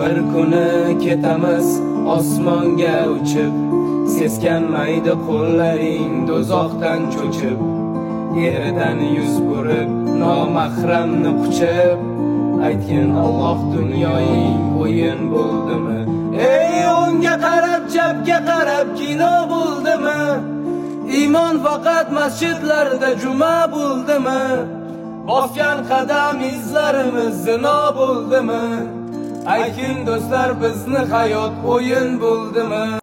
bir kuni ketamiz osmonga uchib, seskanmaydi qo'llaring do'zaxdan cho'chib, yerdan yuz burib nomahramni quchib, aytgin Alloh dunyoing o'yin bo'ldimi? Ey o'ngga qarab chapga qarab kino bo'ldimi? Iymon faqat masjidlarda juma bo'ldimi? Bosgan qadam izlarimiz zino bo'ldimi? Ayting do'stlar, bizni hayot o'yin bo'ldimi?